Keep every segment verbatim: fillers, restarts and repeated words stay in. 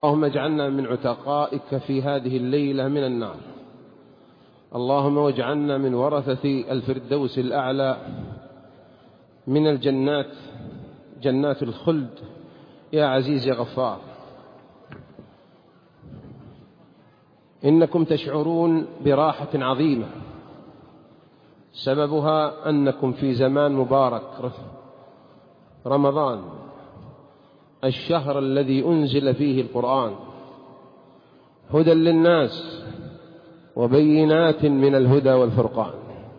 اللهم اجعلنا من عتقائك في هذه الليلة من النار. اللهم واجعلنا من ورثة الفردوس الأعلى من الجنات، جنات الخلد يا عزيز يا غفار. إنكم تشعرون براحة عظيمة سببها أنكم في زمان مبارك، رمضان، الشهر الذي أنزل فيه القرآن، هدى للناس وبينات من الهدى والفرقان.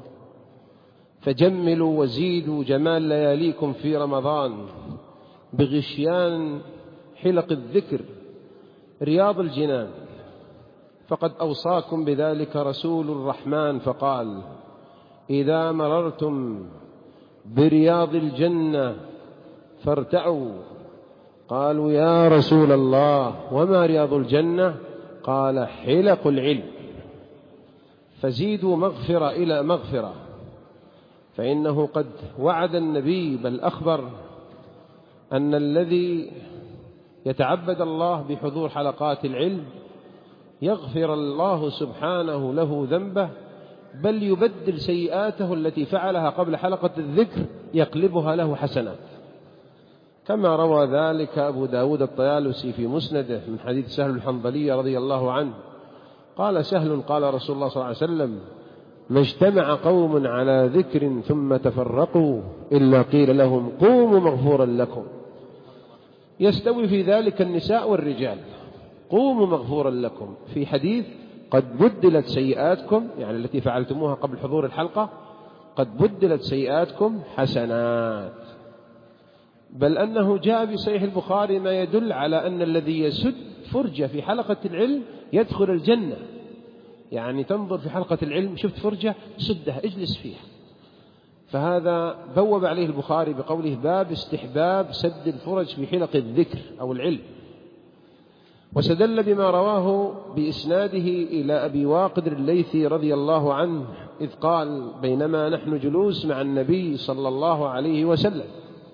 فجملوا وزيدوا جمال لياليكم في رمضان بغشيان حلق الذكر رياض الجنان، فقد أوصاكم بذلك رسول الرحمن فقال: إذا مررتم برياض الجنة فارتعوا. قالوا: يا رسول الله وما رياض الجنة؟ قال: حلق العلم. فزيدوا مغفرة إلى مغفرة، فإنه قد وعد النبي بل أخبر أن الذي يتعبد الله بحضور حلقات العلم يغفر الله سبحانه له ذنبه، بل يبدل سيئاته التي فعلها قبل حلقة الذكر يقلبها له حسنات، كما روى ذلك أبو داود الطيالسي في مسنده من حديث سهل الحنظلي رضي الله عنه قال سهل: قال رسول الله صلى الله عليه وسلم: ما اجتمع قوم على ذكر ثم تفرقوا إلا قيل لهم قوموا مغفورا لكم. يستوي في ذلك النساء والرجال، قوموا مغفورا لكم. في حديث: قد بدلت سيئاتكم، يعني التي فعلتموها قبل حضور الحلقة، قد بدلت سيئاتكم حسنات. بل أنه جاء في صحيح البخاري ما يدل على أن الذي يسد فرجة في حلقة العلم يدخل الجنة. يعني تنظر في حلقة العلم، شفت فرجة سدها اجلس فيها. فهذا بوب عليه البخاري بقوله: باب استحباب سد الفرج في حلق الذكر أو العلم. واستدل بما رواه بإسناده إلى أبي واقد الليثي رضي الله عنه إذ قال: بينما نحن جلوس مع النبي صلى الله عليه وسلم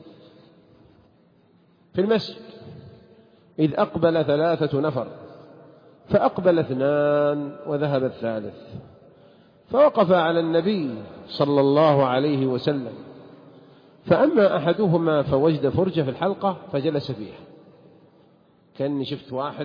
في المسجد إذ أقبل ثلاثة نفر، فأقبل اثنان وذهب الثالث، فوقف على النبي صلى الله عليه وسلم، فأما أحدهما فوجد فرجة في الحلقة فجلس فيها. كأني شفت واحد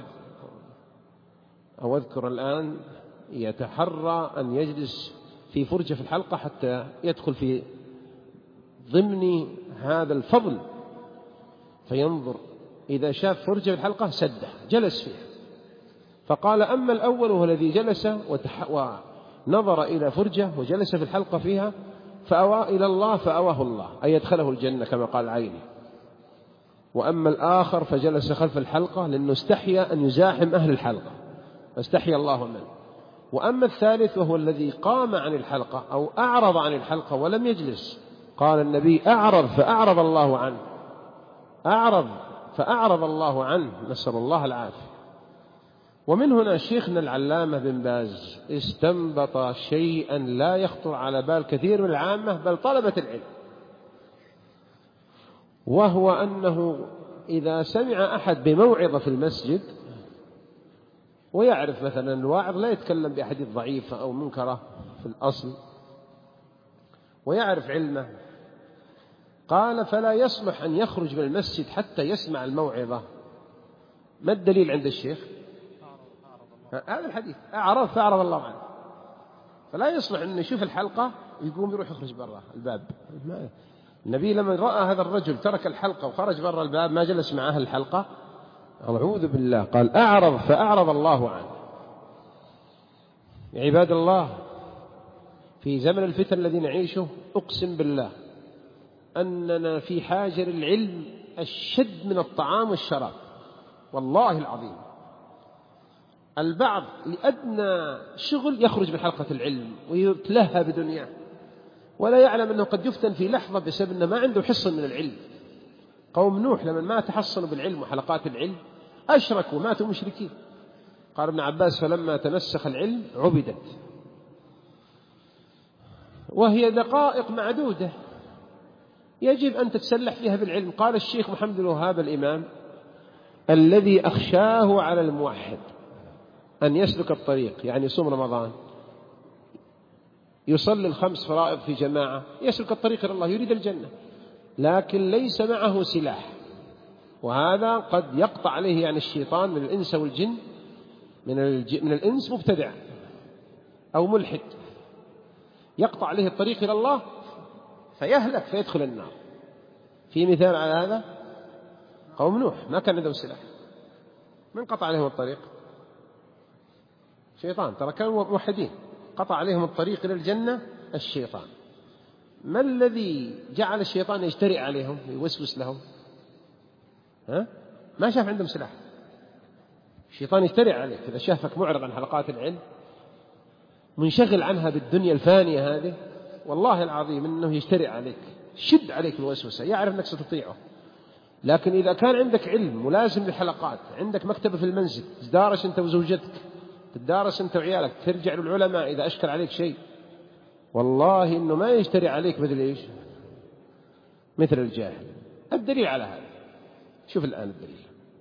أو أذكر الآن يتحرى أن يجلس في فرجة في الحلقة حتى يدخل في ضمن هذا الفضل، فينظر إذا شاف فرجة في الحلقة سده جلس فيها. فقال: أما الأول هو الذي جلس وتح... ونظر إلى فرجة وجلس في الحلقة فيها فأوى إلى الله فأواه الله، أي يدخله الجنة كما قال عيني. وأما الآخر فجلس خلف الحلقة لأنه استحيا أن يزاحم أهل الحلقة فاستحيا الله منه. وأما الثالث وهو الذي قام عن الحلقة أو أعرض عن الحلقة ولم يجلس، قال النبي: أعرض فأعرض الله عنه، أعرض فأعرض الله عنه، نسأل الله العافية. ومن هنا شيخنا العلامة بن باز استنبط شيئا لا يخطر على بال كثير من العامة بل طلبة العلم، وهو أنه إذا سمع أحد بموعظة في المسجد ويعرف مثلا الواعظ لا يتكلم بأحاديث ضعيفة أو منكرة في الأصل ويعرف علمه، قال: فلا يصلح أن يخرج من المسجد حتى يسمع الموعظة. ما الدليل عند الشيخ؟ هذا الحديث: أعرض فأعرض الله عنه. فلا يصلح أن يشوف الحلقة يقوم يروح يخرج برا الباب. النبي لما رأى هذا الرجل ترك الحلقة وخرج برا الباب ما جلس مع أهل الحلقة، أعوذ بالله، قال: أعرض فأعرض الله عنه. يا عباد الله، في زمن الفتن الذي نعيشه أقسم بالله أننا في حاجة للعلم الشد من الطعام والشراب، والله العظيم. البعض لأدنى شغل يخرج من حلقة العلم ويتلهى بدنياه ولا يعلم أنه قد يفتن في لحظة بسبب أنه ما عنده حصن من العلم. قوم نوح لما ما تحصنوا بالعلم وحلقات العلم أشركوا ماتوا مشركين. قال ابن عباس: فلما تنسخ العلم عبدت. وهي دقائق معدودة يجب أن تتسلح فيها بالعلم. قال الشيخ محمد الوهاب الإمام: الذي أخشاه على الموحد أن يسلك الطريق، يعني يصوم رمضان، يصلي الخمس فرائض في جماعة، يسلك الطريق إلى الله، يريد الجنة، لكن ليس معه سلاح. وهذا قد يقطع عليه يعني الشيطان من الإنس والجن، من, الج... من الإنس مبتدع أو ملحد، يقطع عليه الطريق إلى الله فيهلك فيدخل النار. في مثال على هذا قوم نوح، ما كان عندهم سلاح، من قطع عليهم الطريق؟ شيطان، ترى كانوا موحدين، قطع عليهم الطريق إلى الجنة الشيطان. ما الذي جعل الشيطان يجترئ عليهم يوسوس لهم؟ ها؟ ما شاف عندهم سلاح. الشيطان يجترئ عليك إذا شافك معرض عن حلقات العلم، منشغل عنها بالدنيا الفانية هذه، والله العظيم إنه يجترئ عليك، شد عليك الوسوسة، يعرف أنك ستطيعه. لكن إذا كان عندك علم ملازم للحلقات، عندك مكتبة في المنزل، تدارس أنت وزوجتك، تدارس أنت وعيالك، ترجع للعلماء إذا أشكل عليك شيء، والله إنه ما يجترئ عليك مثل إيش؟ مثل الجاهل. الدليل على هذا، شوف الآن الدليل.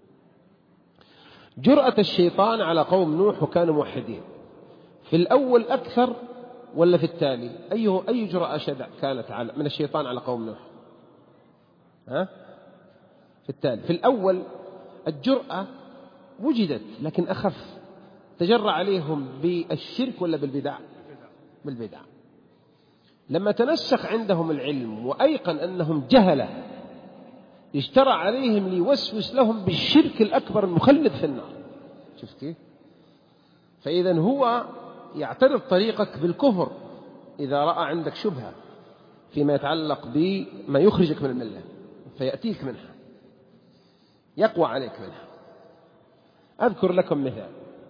جرأة الشيطان على قوم نوح وكانوا موحدين، في الأول أكثر ولا في التالي؟ أيه أي جرأة شدع كانت على من الشيطان على قوم نوح؟ ها؟ في التالي. في الأول الجرأة وجدت لكن أخف، تجرأ عليهم بالشرك ولا بالبدع؟ بالبدع. لما تنسخ عندهم العلم وأيقن أنهم جهلة، اشترى عليهم ليوسوس لهم بالشرك الأكبر المخلد في النار. شفت كيف؟ فإذا هو يعترض طريقك بالكفر إذا رأى عندك شبهة فيما يتعلق بما يخرجك من الملة، فيأتيك منها، يقوى عليك منها. أذكر لكم مثال.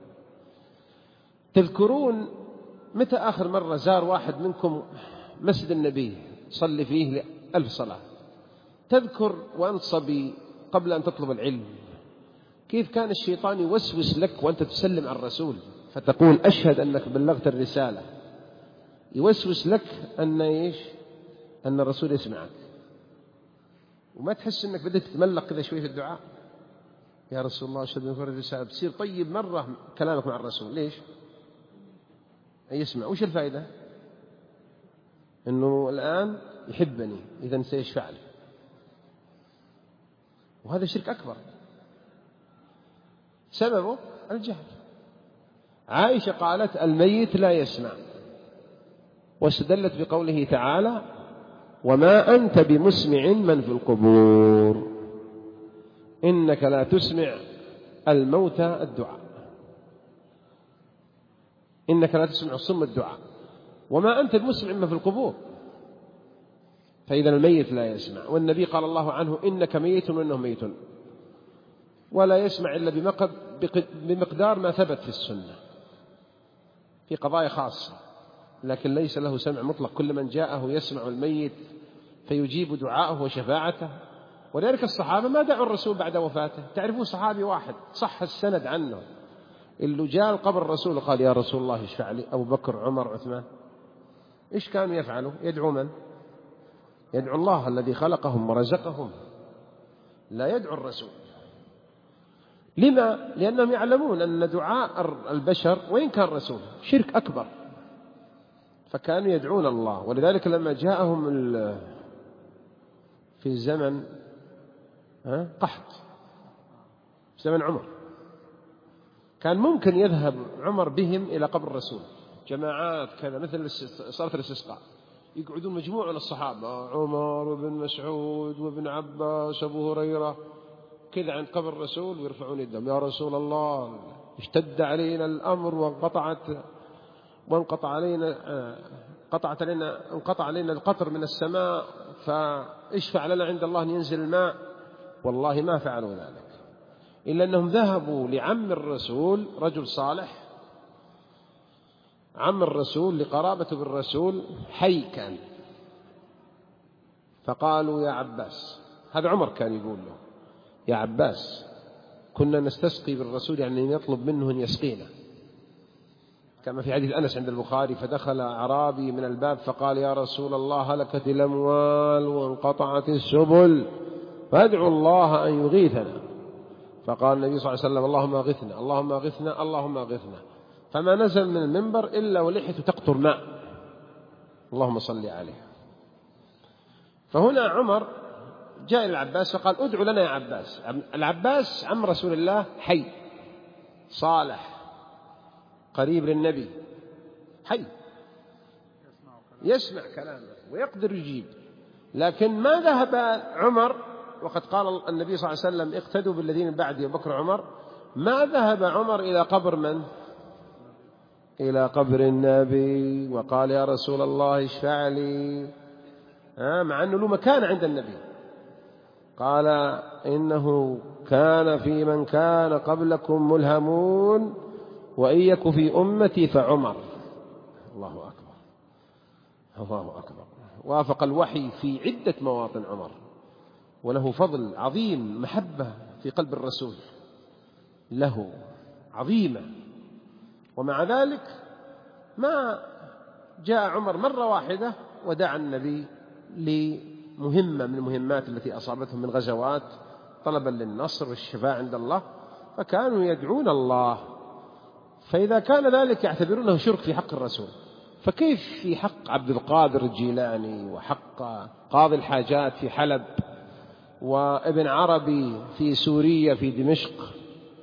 تذكرون متى آخر مرة زار واحد منكم مسجد النبي صلي فيه لألف صلاة؟ تذكر وأنت صبي قبل أن تطلب العلم كيف كان الشيطان يوسوس لك وأنت تسلم على الرسول فتقول أشهد أنك بلغت الرسالة، يوسوس لك أن إيش؟ أن الرسول يسمعك، وما تحس أنك بدأت تتملق كذا شوي في الدعاء، يا رسول الله أشهد أنك بلغت الرسالة، بتصير طيب مرة كلامك مع الرسول. ليش؟ يسمع. وش الفائدة؟ أنه الآن يحبني، إذن سيشفع لي، وهذا شرك أكبر سببه الجهل. عائشة قالت الميت لا يسمع، واستدلت بقوله تعالى وما أنت بمسمع من في القبور إنك لا تسمع الموتى الدعاء، إنك لا تسمع الصم الدعاء، وما أنت بمسمع من في القبور، فإذا الميت لا يسمع. والنبي قال الله عنه إنك ميت وإنه ميت، ولا يسمع إلا بمقدار ما ثبت في السنة في قضايا خاصة، لكن ليس له سمع مطلق. كل من جاءه يسمع الميت فيجيب دعاءه وشفاعته. ولذلك الصحابة ما دعوا الرسول بعد وفاته. تعرفون صحابي واحد صح السند عنه اللي جاء قبر الرسول قال يا رسول الله اشفع لي، أبو بكر عمر عثمان، إيش كانوا يفعلوا؟ يدعو من؟ يدعو الله الذي خلقهم ورزقهم، لا يدعو الرسول. لما؟ لأنهم يعلمون أن دعاء البشر وإن كان رسول شرك أكبر، فكانوا يدعون الله. ولذلك لما جاءهم في زمن قحط في زمن عمر، كان ممكن يذهب عمر بهم إلى قبر الرسول جماعات كذا مثل صلاة الاستسقاء، يقعدون مجموعة من الصحابة عمر وابن مسعود وابن عباس وابو هريرة كذا عند قبر الرسول ويرفعون يدهم يا رسول الله اشتد علينا الأمر وانقطعت وانقطع علينا قطعت علينا انقطع علينا القطر من السماء، فاشفع لنا عند الله أن ينزل الماء. والله ما فعلوا ذلك، إلا أنهم ذهبوا لعم الرسول رجل صالح، عم الرسول لقرابته بالرسول حي كان، فقالوا يا عباس، هذا عمر كان يقول له يا عباس كنا نستسقي بالرسول، يعني يطلب منه أن يسقينا، كما في حديث أنس عند البخاري فدخل أعرابي من الباب فقال يا رسول الله هلكت الأموال وانقطعت السبل فادعوا الله أن يغيثنا، فقال النبي صلى الله عليه وسلم اللهم أغثنا اللهم أغثنا اللهم أغثنا، فما نزل من المنبر إلا ولحيته تقطر ماء، اللهم صل عليه. فهنا عمر جاء إلى العباس فقال ادعو لنا يا عباس. العباس عم رسول الله حي صالح قريب للنبي، حي يسمع كلامه ويقدر يجيب، لكن ما ذهب عمر، وقد قال النبي صلى الله عليه وسلم اقتدوا بالذين بعدي وبكر عمر، ما ذهب عمر إلى قبر من؟ إلى قبر النبي وقال يا رسول الله اشفع لي، مع أنه له مكان عند النبي. قال إنه كان في من كان قبلكم ملهمون وإن يك في أمتي فعمر. الله أكبر الله أكبر. وافق الوحي في عدة مواطن عمر، وله فضل عظيم، محبة في قلب الرسول له عظيمة، ومع ذلك ما جاء عمر مرة واحدة ودعا النبي لمهمة من المهمات التي أصابتهم من غزوات طلبا للنصر والشفاء عند الله، فكانوا يدعون الله. فإذا كان ذلك يعتبرونه شرك في حق الرسول، فكيف في حق عبد القادر الجيلاني وحق قاضي الحاجات في حلب وابن عربي في سوريا في دمشق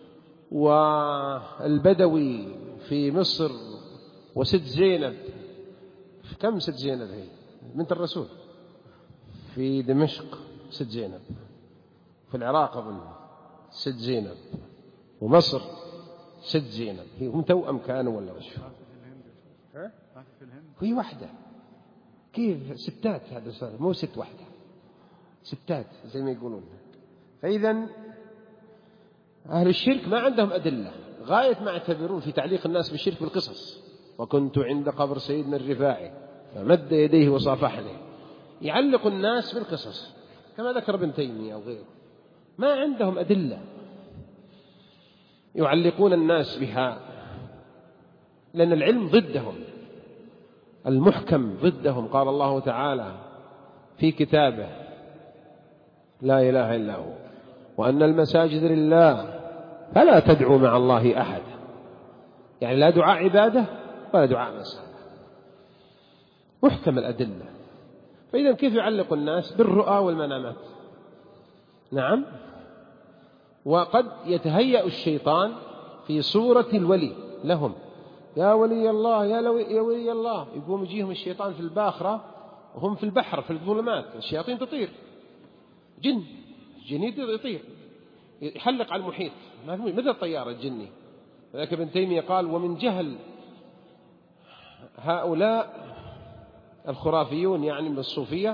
والبدوي في مصر وست زينب، كم ست زينب هي بنت الرسول في دمشق، ست زينب في العراق أظن ست زينب، ومصر ست زينب، هي هم توأم كانوا ولا وش؟ ها؟ هي واحدة، كيف ستات هذا صار مو ست واحدة، ستات زي ما يقولون. فإذا أهل الشرك ما عندهم أدلة، غاية ما اعتبرون في تعليق الناس بالشرك بالقصص. وكنت عند قبر سيدنا الرفاعي فمد يديه وصافحني، يعلق الناس بالقصص كما ذكر ابن تيمية أو غيره، ما عندهم أدلة يعلقون الناس بها، لأن العلم ضدهم، المحكم ضدهم. قال الله تعالى في كتابه لا إله إلا هو وأن المساجد لله فلا تدعوا مع الله أحد، يعني لا دعاء عبادة ولا دعاء مسألة، محكم الأدلة. فإذا كيف يعلق الناس بالرؤى والمنامات؟ نعم، وقد يتهيأ الشيطان في صورة الولي لهم، يا ولي الله يا, لو يا ولي الله، يقوم يجيهم الشيطان في الباخرة وهم في البحر في الظلمات، الشياطين تطير، جن جنيد يطير يحلق على المحيط مثل الطيارة الجني. ذلك ابن تيمية قال ومن جهل هؤلاء الخرافيون يعني من الصوفية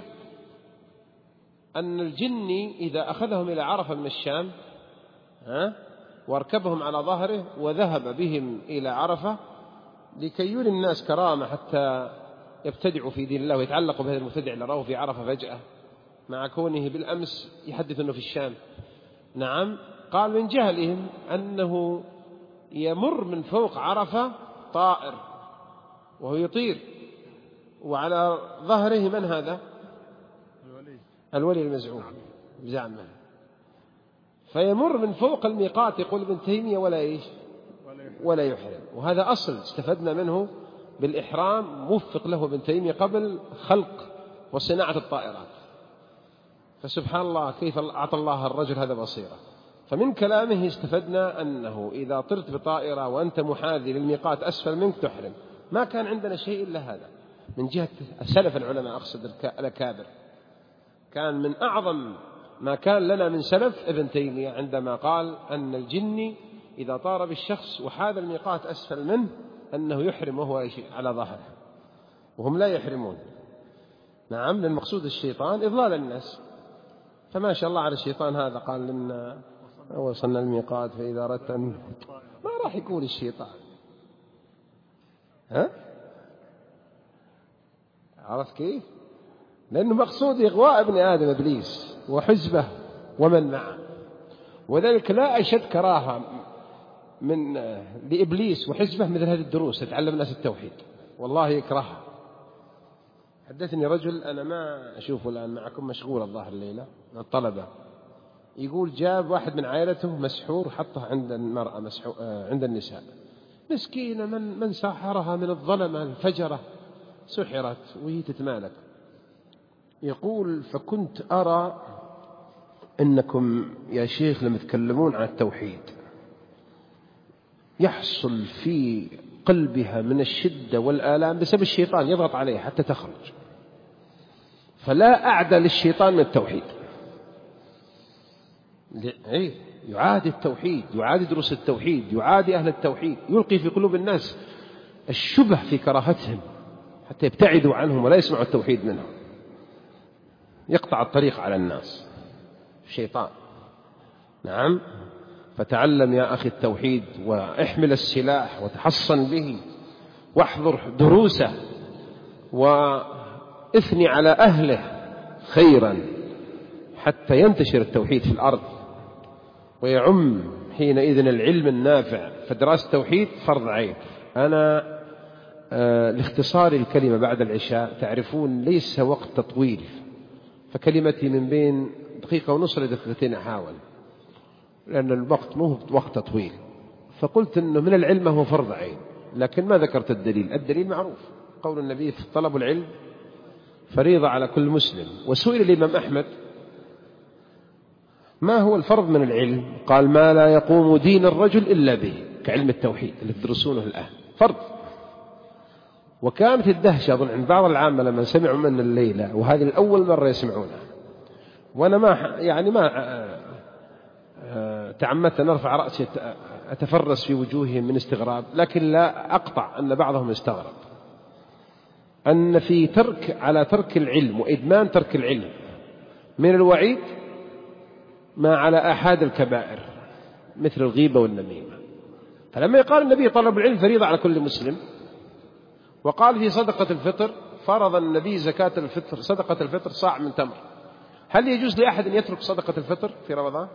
أن الجني إذا أخذهم إلى عرفة من الشام ها واركبهم على ظهره وذهب بهم إلى عرفة لكي يري الناس كرامة حتى يبتدعوا في دين الله ويتعلقوا بهذا المبتدع اللي رأوه في عرفة فجأة مع كونه بالأمس يحدث أنه في الشام. نعم، قال من جهلهم أنه يمر من فوق عرفة طائر وهو يطير وعلى ظهره من هذا؟ الولي, الولي المزعوم بزعمه، فيمر من فوق الميقات يقول ابن تيمية ولا إيش ولا يحرم. وهذا أصل استفدنا منه بالإحرام موفق له ابن تيمية قبل خلق وصناعة الطائرات. فسبحان الله كيف أعطى الله الرجل هذا بصيرة. فمن كلامه استفدنا أنه إذا طرت بطائرة وأنت محاذي للميقات أسفل منك تحرم. ما كان عندنا شيء إلا هذا من جهة سلف العلماء، أقصد الأكابر. كان من أعظم ما كان لنا من سلف ابن تيمية عندما قال أن الجني إذا طار بالشخص وحاذ الميقات أسفل منه أنه يحرم وهو على ظهره، وهم لا يحرمون. نعم، للمقصود الشيطان إضلال الناس. فما شاء الله على الشيطان هذا قال لنا وصلنا الميقات فإذا أردت أن ما راح يقول الشيطان، ها عرفت كيف؟ لأنه مقصود إغواء ابن آدم إبليس وحزبه ومن معه، وذلك لا أشد كراهة من لإبليس وحزبه مثل هذه الدروس تتعلم الناس التوحيد، والله يكرهها. حدثني رجل أنا ما أشوفه الآن معكم، مشغول الظاهر الليلة من الطلبة، يقول جاب واحد من عائلته مسحور حطه عند المرأة مسحور عند النساء، مسكينة من من سحرها من الظلمة الفجرة سحرت وهي تتمالك. يقول فكنت أرى إنكم يا شيخ لما تكلمون عن التوحيد يحصل في قلبها من الشدة والآلام بسبب الشيطان يضغط عليها حتى تخرج، فلا أعدى للشيطان من التوحيد. إيه؟ يعادي التوحيد، يعادي دروس التوحيد، يعادي أهل التوحيد، يلقي في قلوب الناس الشبه في كراهتهم حتى يبتعدوا عنهم ولا يسمعوا التوحيد منهم، يقطع الطريق على الناس الشيطان. نعم، فتعلم يا أخي التوحيد واحمل السلاح وتحصن به واحضر دروسه واثني على أهله خيرا حتى ينتشر التوحيد في الأرض ويعم حينئذ العلم النافع. فدراسة التوحيد فرض عين. أنا آه لاختصار الكلمة بعد العشاء تعرفون ليس وقت طويل، فكلمتي من بين دقيقة ونصف لدقيقتين أحاول، لأن الوقت مو وقت طويل. فقلت أنه من العلم هو فرض عين، لكن ما ذكرت الدليل. الدليل معروف، قول النبي في طلب العلم فريضة على كل مسلم. وسئل الإمام أحمد ما هو الفرض من العلم؟ قال ما لا يقوم دين الرجل إلا به، كعلم التوحيد اللي تدرسونه الآن فرض. وكانت الدهشة أظن عند بعض العامة لما سمعوا من الليلة، وهذه الأول مرة يسمعونها، وأنا ما يعني ما تعمدت أن أرفع رأسي أتفرس في وجوههم من استغراب، لكن لا أقطع أن بعضهم استغرب أن في ترك على ترك العلم وإدمان ترك العلم من الوعيد ما على أحد الكبائر مثل الغيبة والنميمة. فلما يقال النبي طلب العلم فريضة على كل مسلم، وقال في صدقة الفطر فرض النبي زكاة الفطر صدقة الفطر صاع من تمر، هل يجوز لأحد أن يترك صدقة الفطر في رمضان؟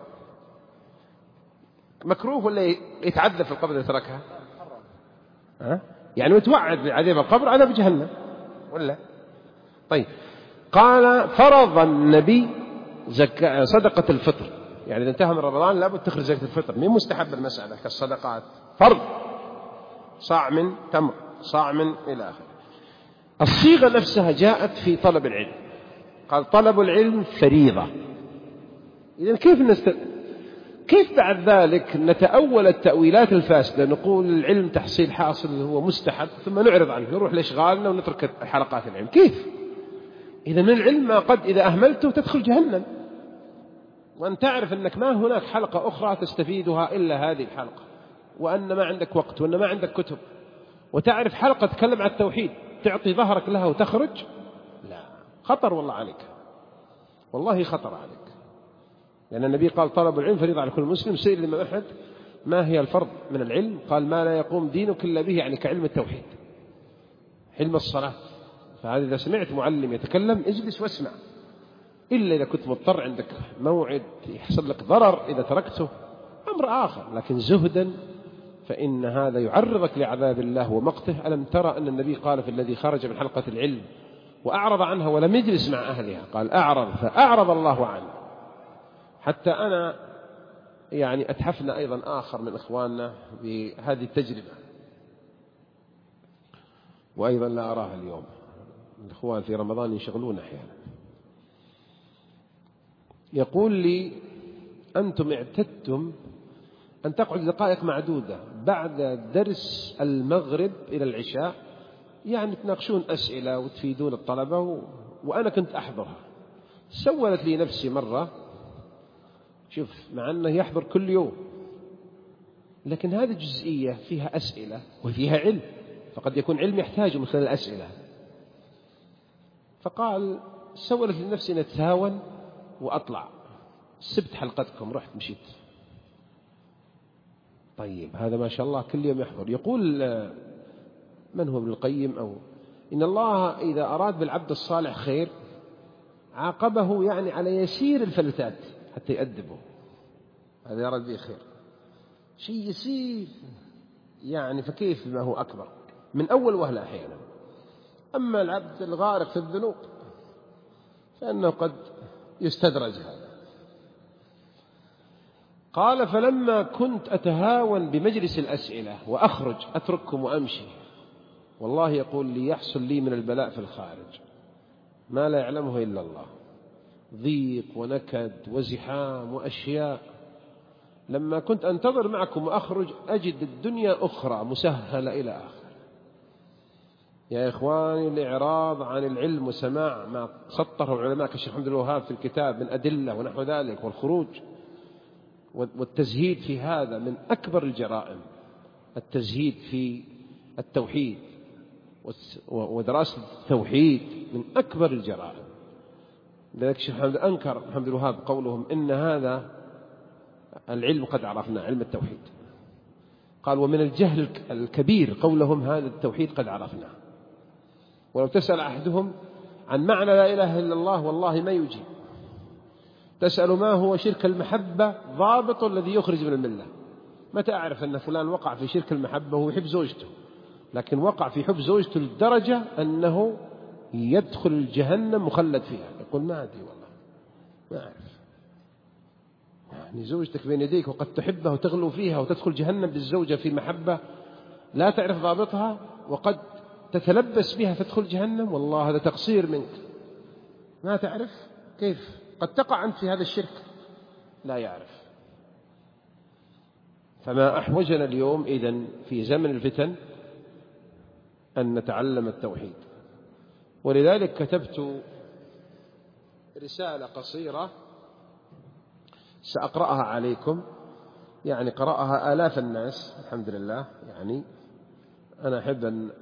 مكروه ولا يتعذب في القبر إذا تركها؟ ها؟ يعني متوعد بعذاب القبر عذاب جهنم ولا؟ طيب، قال فرض النبي زكاة صدقة الفطر، يعني إذا انتهى من رمضان لابد تخرج زكاة الفطر، مين مستحب المسألة كالصدقات، فرض صاع من تمر صاع من إلى آخره. الصيغة نفسها جاءت في طلب العلم، قال طلب العلم فريضة. إذن كيف نست... كيف بعد ذلك نتأول التأويلات الفاسدة، نقول العلم تحصيل حاصل هو مستحب ثم نعرض عنه نروح لإشغالنا ونترك حلقات العلم؟ كيف؟ إذا من العلم ما قد إذا أهملته تدخل جهنم، وأن تعرف أنك ما هناك حلقة أخرى تستفيدها إلا هذه الحلقة، وأن ما عندك وقت وأن ما عندك كتب، وتعرف حلقة تتكلم عن التوحيد تعطي ظهرك لها وتخرج، لا، خطر والله عليك، والله خطر عليك. لأن النبي قال طلب العلم فريضة على كل مسلم. سئل الإمام أحمد ما هي الفرض من العلم؟ قال ما لا يقوم دينك إلا به، يعني كعلم التوحيد، علم الصلاة. فهذا إذا سمعت معلم يتكلم اجلس واسمع، إلا إذا كنت مضطر عندك موعد يحصل لك ضرر إذا تركته أمر آخر، لكن زهدا فإن هذا يعرضك لعذاب الله ومقته. ألم ترى أن النبي قال في الذي خرج من حلقة العلم وأعرض عنها ولم يجلس مع أهلها، قال أعرض فأعرض الله عنه. حتى أنا يعني أتحفنا أيضا آخر من إخواننا بهذه التجربة، وأيضا لا أراها اليوم، الإخوان في رمضان ينشغلون أحيانا. يقول لي أنتم اعتدتم أن تقعد دقائق معدودة بعد درس المغرب إلى العشاء، يعني تناقشون أسئلة وتفيدون الطلبة و... وأنا كنت أحضرها. سولت لي نفسي مرة، شوف مع أنه يحضر كل يوم، لكن هذه جزئية فيها أسئلة وفيها علم، فقد يكون علم يحتاج مثل الأسئلة. فقال سولت لنفسي نتهاون وأطلع، سبت حلقتكم رحت مشيت. طيب هذا ما شاء الله كل يوم يحضر. يقول من هو ابن القيم أو إن الله إذا أراد بالعبد الصالح خير عاقبه يعني على يسير الفلتات حتى يأدبه، هذا يراد به خير، شيء يسير يعني، فكيف ما هو أكبر من أول وهلة أحيانا. أما العبد الغارق في الذنوب فإنه قد يستدرج هذا. قال فلما كنت أتهاون بمجلس الأسئلة وأخرج أترككم وأمشي، والله يقول لي يحصل لي من البلاء في الخارج ما لا يعلمه إلا الله، ضيق ونكد وزحام وأشياء. لما كنت أنتظر معكم وأخرج أجد الدنيا أخرى مسهلة إلى آخر. يا إخواني، الإعراض عن العلم وسماع ما سطره العلماء كالشيخ محمد الوهاب في الكتاب من أدلة ونحو ذلك، والخروج والتزهيد في هذا من أكبر الجرائم. التزهيد في التوحيد ودراسة التوحيد من أكبر الجرائم. لذلك الشيخ محمد أنكر محمد الوهاب قولهم إن هذا العلم قد عرفنا، علم التوحيد. قال ومن الجهل الكبير قولهم هذا التوحيد قد عرفنا. ولو تسأل أحدهم عن معنى لا إله إلا الله والله ما يجيب. تسأل ما هو شرك المحبة ضابط الذي يخرج من الملة، متى أعرف أن فلان وقع في شرك المحبة وهو يحب زوجته، لكن وقع في حب زوجته لدرجة أنه يدخل الجهنم مخلد فيها، يقول ما أدري والله ما أعرف. يعني زوجتك بين يديك وقد تحبها وتغلو فيها وتدخل جهنم بالزوجة في محبة لا تعرف ضابطها، وقد تتلبس بها تدخل جهنم، والله هذا تقصير منك. ما تعرف كيف قد تقع أنت في هذا الشرك؟ لا يعرف. فما أحوجنا اليوم إذن في زمن الفتن أن نتعلم التوحيد. ولذلك كتبت رسالة قصيرة سأقرأها عليكم، يعني قرأها آلاف الناس الحمد لله. يعني أنا أحب أن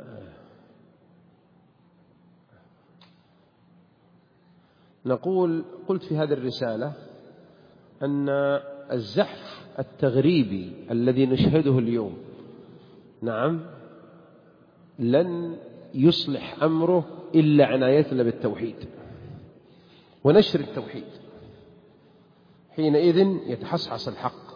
نقول، قلت في هذه الرسالة أن الزحف التغريبي الذي نشهده اليوم نعم لن يصلح أمره إلا عنايتنا بالتوحيد ونشر التوحيد. حينئذ يتحصحص الحق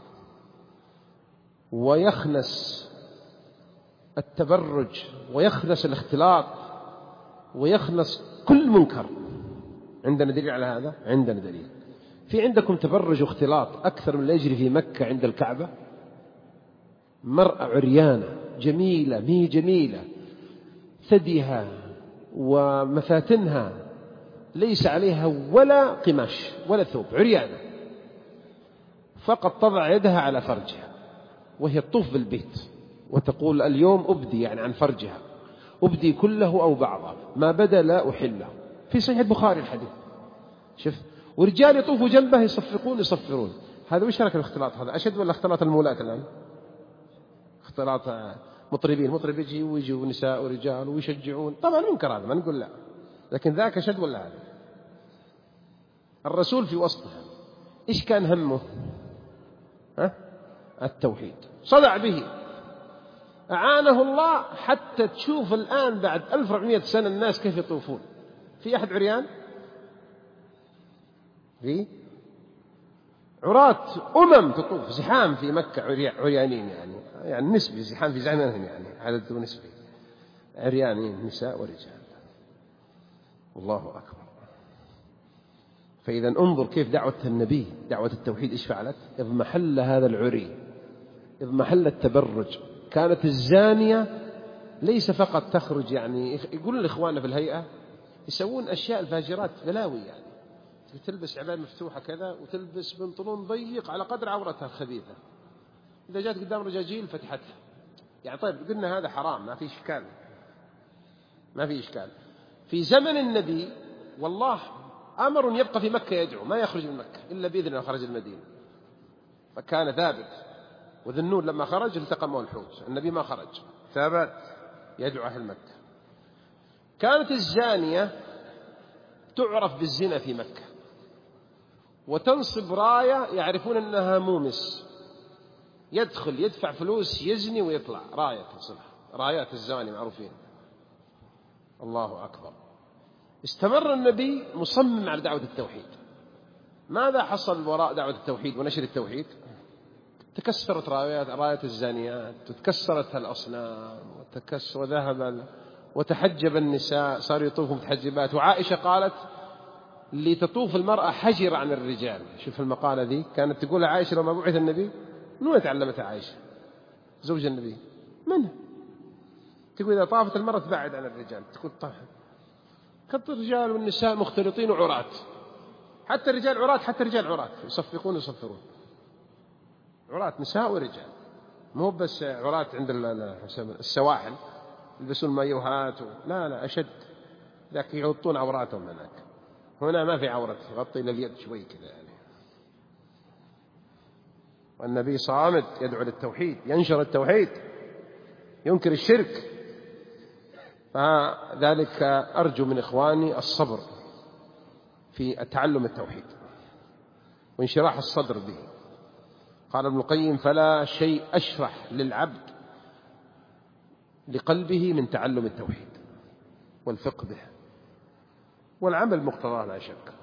ويخنس التبرج ويخنس الاختلاط ويخنس كل منكر. عندنا دليل على هذا؟ عندنا دليل. في عندكم تبرج واختلاط أكثر من اللي يجري في مكة عند الكعبة؟ مرأة عريانة جميلة مي جميلة، ثديها ومفاتنها ليس عليها ولا قماش ولا ثوب، عريانة، فقط تضع يدها على فرجها وهي تطوف بالبيت وتقول اليوم أبدي، يعني عن فرجها أبدي كله أو بعضه، ما بدا لا أحله. في صحيح البخاري الحديث. شوف، ورجال يطوفوا جنبه يصفقون يصفرون. هذا وش شرك الاختلاط؟ هذا أشد ولا اختلاط المولاة الآن؟ اختلاط مطربين، مطرب يجي ويجي ونساء ورجال ويشجعون، طبعا منكر هذا ما نقول لا، لكن ذاك أشد ولا هذا؟ الرسول في وسطها إيش كان همه؟ ها؟ التوحيد، صدع به، أعانه الله حتى تشوف الآن بعد ألف وأربعمائة سنة الناس كيف يطوفون. في أحد عريان؟ في عراة أمم تطوف زحام في مكة عريانين، يعني يعني نسبي زحام في زمانهم، يعني عدد نسبي عريانين نساء ورجال. الله أكبر. فإذا انظر كيف دعوة النبي دعوة التوحيد إيش فعلت؟ اضمحل هذا العري، اضمحل التبرج. كانت الزانية ليس فقط تخرج، يعني يقولون الإخوان في الهيئة يسوون أشياء الفاجرات بلاوي، يعني تلبس عباية مفتوحة كذا وتلبس بنطلون ضيق على قدر عورتها الخبيثة، إذا جاءت قدام رجاجيل فتحتها. يعني طيب قلنا هذا حرام، ما في إشكال، ما في إشكال. في زمن النبي والله أمر يبقى في مكة يدعو، ما يخرج من مكة إلا بإذن الله خرج المدينة، فكان ثابت. وذنون لما خرج التقمه الحوت، النبي ما خرج، ثابت يدعو أهل مكة. كانت الزانية تعرف بالزنا في مكة وتنصب راية يعرفون أنها مومس، يدخل يدفع فلوس يزني ويطلع، راية تنصبها، رايات الزاني معروفين. الله أكبر. استمر النبي مصمم على دعوة التوحيد. ماذا حصل وراء دعوة التوحيد ونشر التوحيد؟ تكسرت رايات رايات الزانيات، وتكسرت الأصنام، وتكسر وذهب وتحجب النساء، صاروا يطوفوا متحجبات. وعائشة قالت لتطوف المرأة حجر عن الرجال. شوف المقالة ذي كانت تقول عائشة لما بعث النبي، من وين تعلمتها عائشة زوج النبي؟ منها؟ تقول إذا طافت المرأة تبعد عن الرجال، تقول طاف كت الرجال والنساء مختلطين وعراة، حتى الرجال عراة، حتى الرجال عراة يصفقون يصفرون، عراة نساء ورجال، مو بس عراة عند السواحل يلبسون مايوهات و... لا لا أشد، ذاك يغطون عوراتهم هناك، هنا ما في عورة يغطي إلى اليد شوي كذا يعني. والنبي صامد يدعو للتوحيد، ينشر التوحيد، ينكر الشرك. فذلك أرجو من إخواني الصبر في تعلم التوحيد وانشراح الصدر به. قال ابن القيم: فلا شيء أشرح للعبد لقلبه من تعلم التوحيد والفقه به والعمل مقتضاه لا شك.